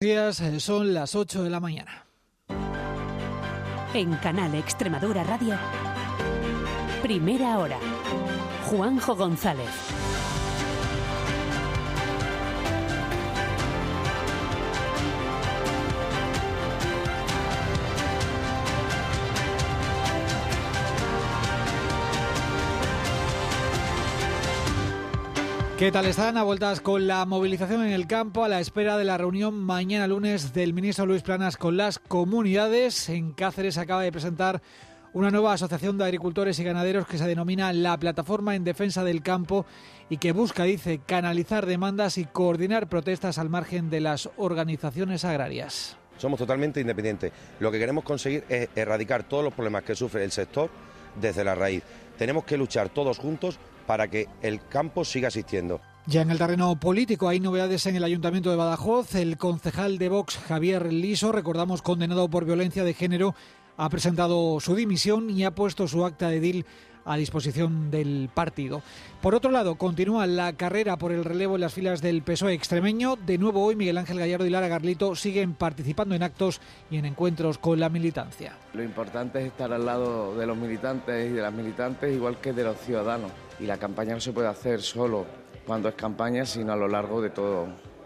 Días, son las 8 de la mañana. En Canal Extremadura Radio, Primera Hora. Juanjo González. ¿Qué tal están? A vueltas con la movilización en el campo a la espera de la reunión mañana lunes del ministro Luis Planas con las comunidades. En Cáceres acaba de presentar una nueva asociación de agricultores y ganaderos que se denomina la Plataforma en Defensa del Campo y que busca, dice, canalizar demandas y coordinar protestas al margen de las organizaciones agrarias. Somos totalmente independientes. Lo que queremos conseguir es erradicar todos los problemas que sufre el sector desde la raíz. Tenemos que luchar todos juntos para que el campo siga existiendo. Ya en el terreno político hay novedades en el Ayuntamiento de Badajoz. El concejal de Vox, Javier Liso, recordamos condenado por violencia de género, ha presentado su dimisión y ha puesto su acta de edil a disposición del partido. Por otro lado, continúa la carrera por el relevo en las filas del PSOE extremeño. De nuevo hoy Miguel Ángel Gallardo y Lara Garlito siguen participando en actos y en encuentros con la militancia. Lo importante es estar al lado de los militantes y de las militantes, igual que de los ciudadanos. Y la campaña no se puede hacer solo cuando es campaña, sino a lo largo de todos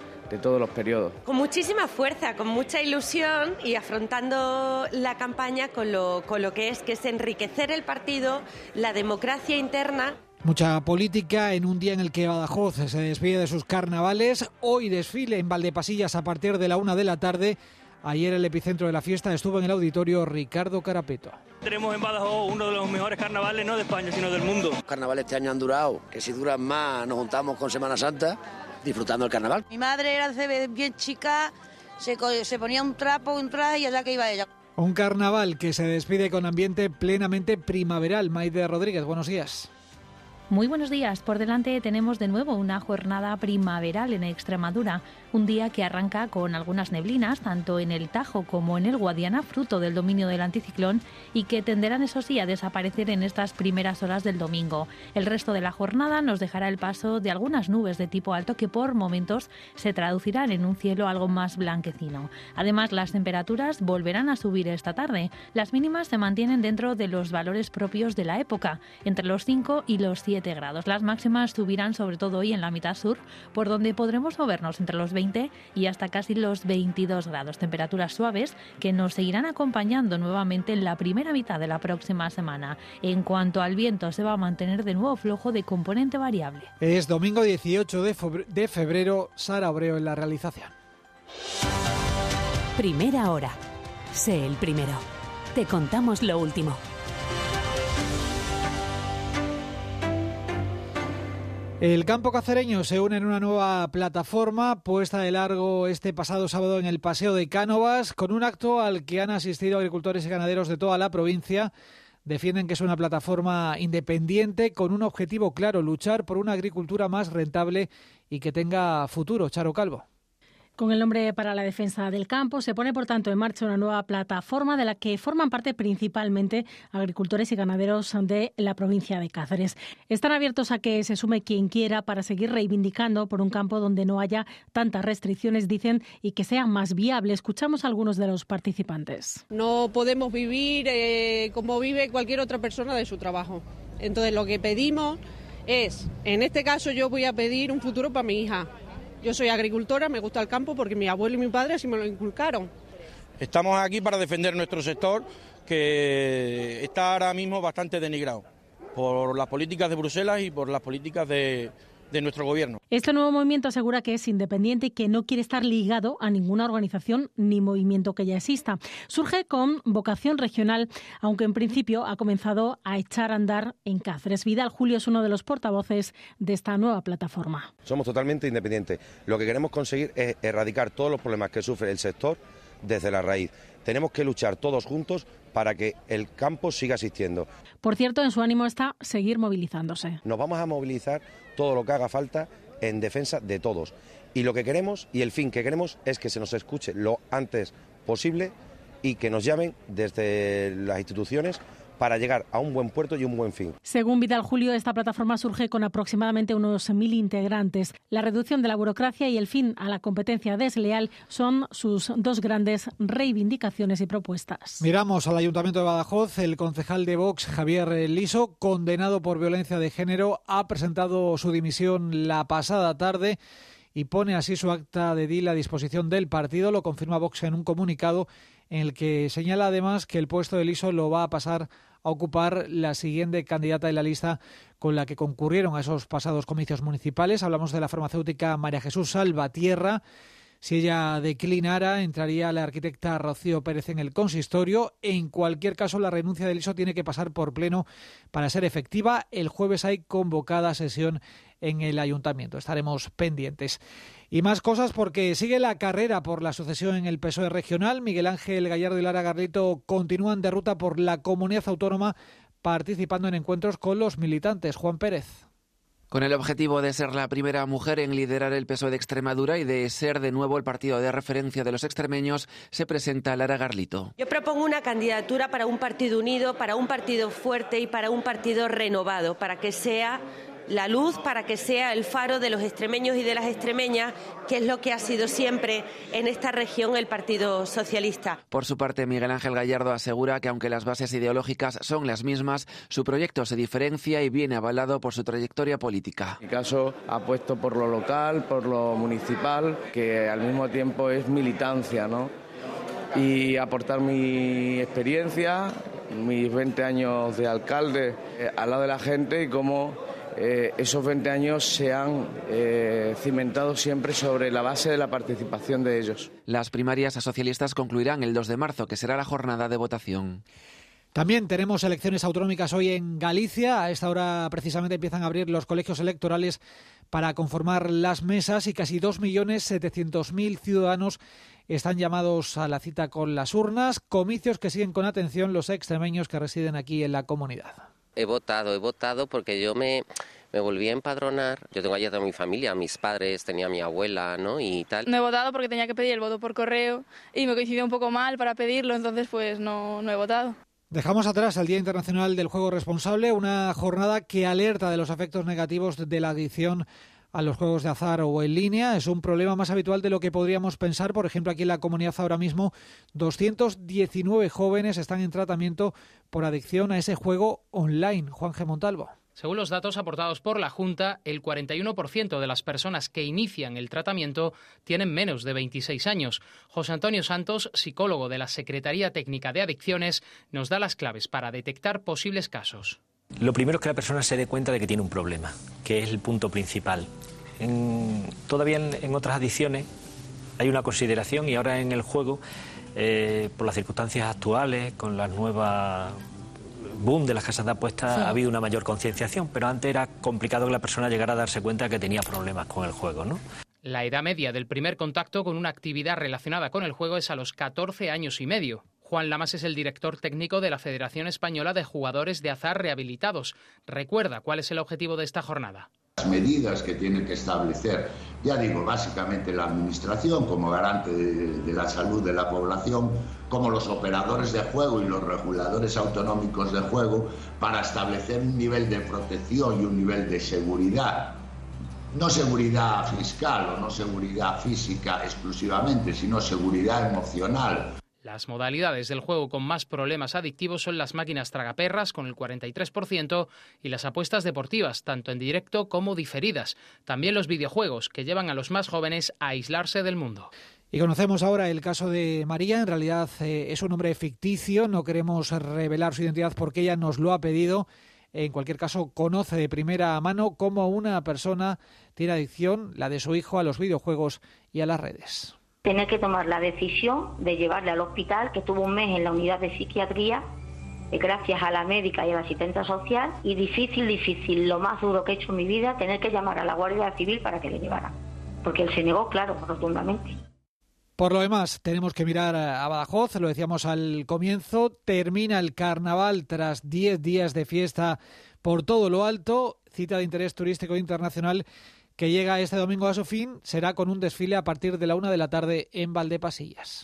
los periodos. Con muchísima fuerza, con mucha ilusión y afrontando la campaña con lo que es enriquecer el partido, la democracia interna. Mucha política en un día en el que Badajoz se despide de sus carnavales. Hoy desfile en Valdepasillas a partir de la 1 de la tarde. Ayer el epicentro de la fiesta estuvo en el auditorio Ricardo Carapeto. Tenemos en Badajoz uno de los mejores carnavales, no de España, sino del mundo. Los carnavales este año han durado, que si duran más nos juntamos con Semana Santa disfrutando el carnaval. Mi madre era bien chica, se ponía un trapo, un traje y allá que iba ella. Un carnaval que se despide con ambiente plenamente primaveral. Maide Rodríguez, buenos días. Muy buenos días. Por delante tenemos de nuevo una jornada primaveral en Extremadura. Un día que arranca con algunas neblinas, tanto en el Tajo como en el Guadiana, fruto del dominio del anticiclón, y que tenderán, eso sí, a desaparecer en estas primeras horas del domingo. El resto de la jornada nos dejará el paso de algunas nubes de tipo alto que por momentos se traducirán en un cielo algo más blanquecino. Además, las temperaturas volverán a subir esta tarde. Las mínimas se mantienen dentro de los valores propios de la época, entre los 5 y los 7 grados. Las máximas subirán sobre todo hoy en la mitad sur, por donde podremos movernos entre los 20 y hasta casi los 22 grados. Temperaturas suaves que nos seguirán acompañando nuevamente en la primera mitad de la próxima semana. En cuanto al viento, se va a mantener de nuevo flojo de componente variable. Es domingo 18 de febrero, Sara Obreo en la realización. Primera Hora. Sé el primero. Te contamos lo último. El campo cacereño se une en una nueva plataforma puesta de largo este pasado sábado en el Paseo de Cánovas, con un acto al que han asistido agricultores y ganaderos de toda la provincia. Defienden que es una plataforma independiente con un objetivo claro: luchar por una agricultura más rentable y que tenga futuro. Charo Calvo. Con el nombre Para la Defensa del Campo se pone, por tanto, en marcha una nueva plataforma de la que forman parte principalmente agricultores y ganaderos de la provincia de Cáceres. Están abiertos a que se sume quien quiera para seguir reivindicando por un campo donde no haya tantas restricciones, dicen, y que sea más viable. Escuchamos a algunos de los participantes. No podemos vivir como vive cualquier otra persona de su trabajo. Entonces lo que pedimos es, en este caso yo voy a pedir un futuro para mi hija. Yo soy agricultora, me gusta el campo porque mi abuelo y mi padre así me lo inculcaron. Estamos aquí para defender nuestro sector, que está ahora mismo bastante denigrado por las políticas de Bruselas y por las políticas de nuestro gobierno. Este nuevo movimiento asegura que es independiente y que no quiere estar ligado a ninguna organización ni movimiento que ya exista. Surge con vocación regional, aunque en principio ha comenzado a echar a andar en Cáceres. Vidal Julio es uno de los portavoces de esta nueva plataforma. Somos totalmente independientes. Lo que queremos conseguir es erradicar todos los problemas que sufre el sector desde la raíz. Tenemos que luchar todos juntos para que el campo siga existiendo. Por cierto, en su ánimo está seguir movilizándose. Nos vamos a movilizar todo lo que haga falta en defensa de todos. Y lo que queremos y el fin que queremos es que se nos escuche lo antes posible y que nos llamen desde las instituciones para llegar a un buen puerto y un buen fin. Según Vidal Julio, esta plataforma surge con aproximadamente unos 1.000 integrantes. La reducción de la burocracia y el fin a la competencia desleal son sus dos grandes reivindicaciones y propuestas. Miramos al Ayuntamiento de Badajoz. El concejal de Vox, Javier Liso, condenado por violencia de género, ha presentado su dimisión la pasada tarde y pone así su acta de edil a disposición del partido. Lo confirma Vox en un comunicado en el que señala además que el puesto de Liso lo va a pasar a ocupar la siguiente candidata de la lista con la que concurrieron a esos pasados comicios municipales. Hablamos de la farmacéutica María Jesús Salvatierra. Si ella declinara, entraría la arquitecta Rocío Pérez en el consistorio. En cualquier caso, la renuncia de Liso tiene que pasar por pleno para ser efectiva. El jueves hay convocada sesión en el ayuntamiento. Estaremos pendientes. Y más cosas porque sigue la carrera por la sucesión en el PSOE regional. Miguel Ángel Gallardo y Lara Garlito continúan de ruta por la comunidad autónoma participando en encuentros con los militantes. Juan Pérez. Con el objetivo de ser la primera mujer en liderar el PSOE de Extremadura y de ser de nuevo el partido de referencia de los extremeños, se presenta Lara Garlito. Yo propongo una candidatura para un partido unido, para un partido fuerte y para un partido renovado, para que sea la luz, para que sea el faro de los extremeños y de las extremeñas, que es lo que ha sido siempre en esta región el Partido Socialista. Por su parte, Miguel Ángel Gallardo asegura que aunque las bases ideológicas son las mismas, su proyecto se diferencia y viene avalado por su trayectoria política. En mi caso, apuesto por lo local, por lo municipal, que al mismo tiempo es militancia, ¿no? Y aportar mi experiencia, mis 20 años de alcalde al lado de la gente y cómo esos 20 años se han cimentado siempre sobre la base de la participación de ellos. Las primarias socialistas concluirán el 2 de marzo, que será la jornada de votación. También tenemos elecciones autonómicas hoy en Galicia. A esta hora precisamente empiezan a abrir los colegios electorales para conformar las mesas y casi 2.700.000 ciudadanos están llamados a la cita con las urnas. Comicios que siguen con atención los extremeños que residen aquí en la comunidad. He votado porque yo me volví a empadronar. Yo tengo allí a toda mi familia, mis padres, tenía a mi abuela, ¿no? Y tal. No he votado porque tenía que pedir el voto por correo y me coincidió un poco mal para pedirlo, entonces pues no he votado. Dejamos atrás el Día Internacional del Juego Responsable, una jornada que alerta de los efectos negativos de la adicción a los juegos de azar o en línea. Es un problema más habitual de lo que podríamos pensar. Por ejemplo, aquí en la comunidad ahora mismo 219 jóvenes están en tratamiento por adicción a ese juego online. Juan G. Montalvo. Según los datos aportados por la Junta, el 41% de las personas que inician el tratamiento tienen menos de 26 años. José Antonio Santos, psicólogo de la Secretaría Técnica de Adicciones, nos da las claves para detectar posibles casos. Lo primero es que la persona se dé cuenta de que tiene un problema, que es el punto principal. Todavía en otras adicciones hay una consideración y ahora en el juego, por las circunstancias actuales, con las nuevas boom de las casas de apuestas, sí, ha habido una mayor concienciación, pero antes era complicado que la persona llegara a darse cuenta que tenía problemas con el juego, ¿no? La edad media del primer contacto con una actividad relacionada con el juego es a los 14 años y medio. Juan Lamas es el director técnico de la Federación Española de Jugadores de Azar Rehabilitados. Recuerda cuál es el objetivo de esta jornada. Las medidas que tiene que establecer, ya digo, básicamente la Administración como garante de la salud de la población, como los operadores de juego y los reguladores autonómicos de juego, para establecer un nivel de protección y un nivel de seguridad. No seguridad fiscal o no seguridad física exclusivamente, sino seguridad emocional. Las modalidades del juego con más problemas adictivos son las máquinas tragaperras, con el 43%, y las apuestas deportivas, tanto en directo como diferidas. También los videojuegos, que llevan a los más jóvenes a aislarse del mundo. Y conocemos ahora el caso de María. En realidad es un nombre ficticio, no queremos revelar su identidad porque ella nos lo ha pedido. En cualquier caso, conoce de primera mano cómo una persona tiene adicción, la de su hijo, a los videojuegos y a las redes. Tener que tomar la decisión de llevarle al hospital, que estuvo un mes en la unidad de psiquiatría, gracias a la médica y a la asistente social, y difícil, lo más duro que he hecho en mi vida, tener que llamar a la Guardia Civil para que le llevaran, porque él se negó, claro, rotundamente. Por lo demás, tenemos que mirar a Badajoz, lo decíamos al comienzo, termina el carnaval tras 10 días de fiesta por todo lo alto, cita de interés turístico internacional que llega este domingo a su fin, será con un desfile a partir de la 1 de la tarde en Valdepasillas.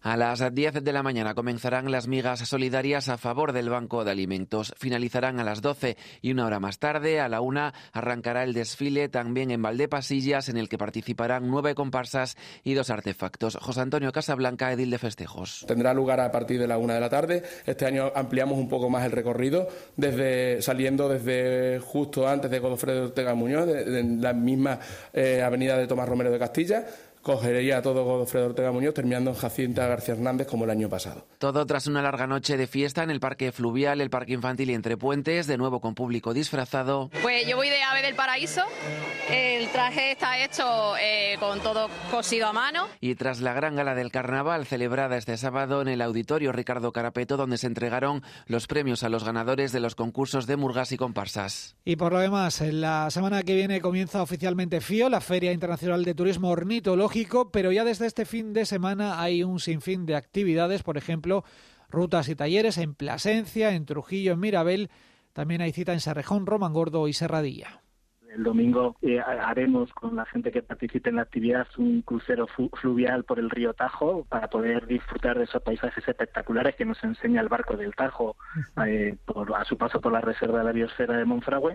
A las 10 de la mañana comenzarán las migas solidarias a favor del Banco de Alimentos. Finalizarán a las 12 y una hora más tarde, a la 1, arrancará el desfile también en Valdepasillas, en el que participarán 9 comparsas y 2 artefactos. José Antonio Casablanca, edil de festejos. Tendrá lugar a partir de la 1 de la tarde. Este año ampliamos un poco más el recorrido, saliendo desde justo antes de Godofredo Ortega Muñoz, de la misma avenida de Tomás Romero de Castilla. Cogería a todo Godofredo Ortega Muñoz, terminando en Jacinta García Hernández como el año pasado. Todo tras una larga noche de fiesta en el Parque Fluvial, el Parque Infantil y Entre Puentes, de nuevo con público disfrazado. Pues yo voy de Ave del Paraíso, el traje está hecho con todo cosido a mano. Y tras la gran gala del carnaval celebrada este sábado en el Auditorio Ricardo Carapeto, donde se entregaron los premios a los ganadores de los concursos de murgas y comparsas. Y por lo demás, en la semana que viene comienza oficialmente FIO, la Feria Internacional de Turismo Ornitológico, pero ya desde este fin de semana hay un sinfín de actividades, por ejemplo, rutas y talleres en Plasencia, en Trujillo, en Mirabel. También hay cita en Sarrejón, Romangordo y Serradilla. El domingo haremos con la gente que participe en la actividad un crucero fluvial por el río Tajo para poder disfrutar de esos paisajes espectaculares que nos enseña el barco del Tajo a su paso por la Reserva de la Biosfera de Monfragüe.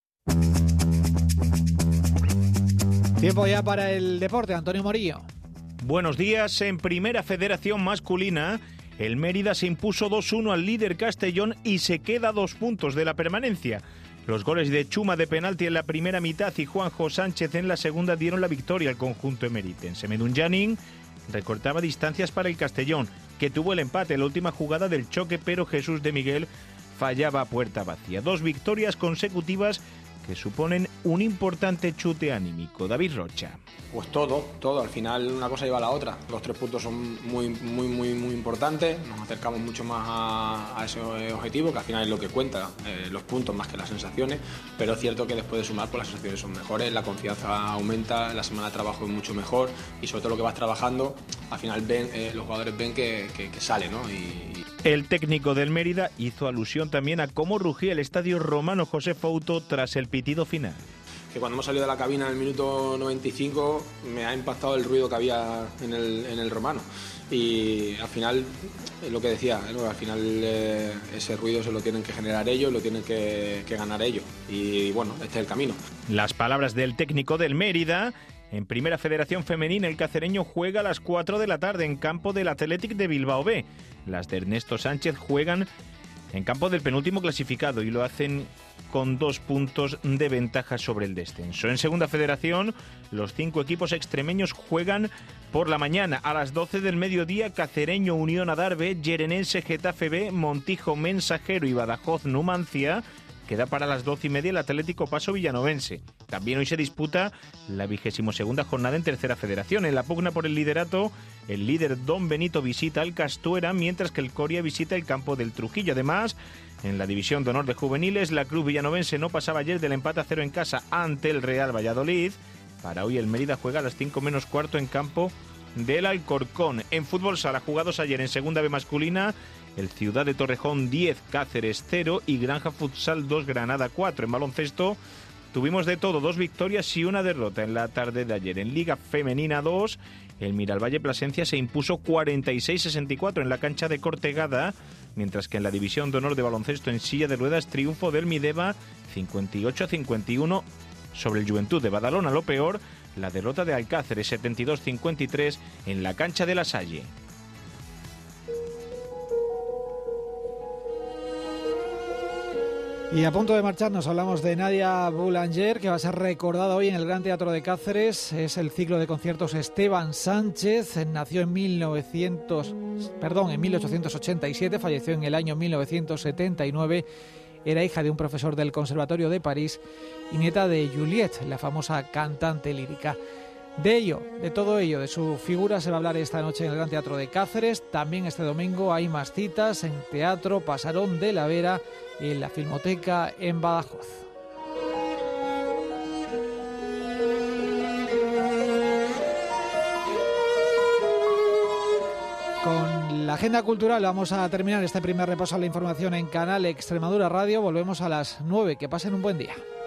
Tiempo ya para el deporte, Antonio Morillo. Buenos días. En Primera Federación masculina, el Mérida se impuso 2-1 al líder Castellón y se queda a 2 puntos de la permanencia. Los goles de Chuma de penalti en la primera mitad y Juanjo Sánchez en la segunda dieron la victoria al conjunto emeritense. Medun Janin recortaba distancias para el Castellón, que tuvo el empate en la última jugada del choque, pero Jesús de Miguel fallaba a puerta vacía. 2 victorias consecutivas que suponen un importante chute anímico. David Rocha. Pues todo, al final una cosa lleva a la otra. Los 3 puntos son muy importantes, nos acercamos mucho más a ese objetivo, que al final es lo que cuenta, los puntos más que las sensaciones, pero es cierto que después de sumar, pues las sensaciones son mejores, la confianza aumenta, la semana de trabajo es mucho mejor y sobre todo lo que vas trabajando, al final los jugadores ven que sale, ¿no? El técnico del Mérida hizo alusión también a cómo rugía el estadio Romano José Fouto tras el pitido final. Que cuando hemos salido de la cabina en el minuto 95 me ha impactado el ruido que había en el Romano y al final, lo que decía, ¿no? Al final ese ruido se lo tienen que generar ellos, lo tienen que ganar ellos y bueno, este es el camino. Las palabras del técnico del Mérida. En Primera Federación Femenina, el cacereño juega a las 4 de la tarde en campo del Athletic de Bilbao B. Las de Ernesto Sánchez juegan en campo del penúltimo clasificado y lo hacen con 2 puntos de ventaja sobre el descenso. En Segunda Federación, los 5 equipos extremeños juegan por la mañana a las 12 del mediodía. Cacereño Unión Adarve, Llerenense Getafe B, Montijo Mensajero y Badajoz Numancia. Queda para las 12:30 el Atlético Paso Villanovense. También hoy se disputa la 22ª jornada en Tercera Federación. En la pugna por el liderato, el líder Don Benito visita al Castuera, mientras que el Coria visita el campo del Trujillo. Además, en la División de Honor de Juveniles, la Cruz Villanovense no pasaba ayer del empate a 0 en casa ante el Real Valladolid. Para hoy el Mérida juega a las 5 menos cuarto en campo del Alcorcón. En fútbol sala, jugados ayer en Segunda B masculina, el Ciudad de Torrejón 10, Cáceres 0 y Granja Futsal 2, Granada 4. En baloncesto tuvimos de todo, 2 victorias y 1 derrota en la tarde de ayer. En Liga Femenina 2, el Miralvalle Plasencia se impuso 46-64 en la cancha de Cortegada, mientras que en la División de Honor de Baloncesto en silla de ruedas, triunfo del Mideva 58-51 sobre el Juventud de Badalona. Lo peor, la derrota de Alcáceres 72-53 en la cancha de La Salle. Y a punto de marcharnos hablamos de Nadia Boulanger, que va a ser recordada hoy en el Gran Teatro de Cáceres. Es el ciclo de conciertos Esteban Sánchez. Nació en 1887, falleció en el año 1979. Era hija de un profesor del Conservatorio de París y nieta de Juliette, la famosa cantante lírica. De todo ello, de su figura se va a hablar esta noche en el Gran Teatro de Cáceres. También este domingo hay más citas en Teatro Pasarón de la Vera y en la Filmoteca en Badajoz. Con la agenda cultural vamos a terminar este primer repaso a la información en Canal Extremadura Radio. Volvemos a las 9. Que pasen un buen día.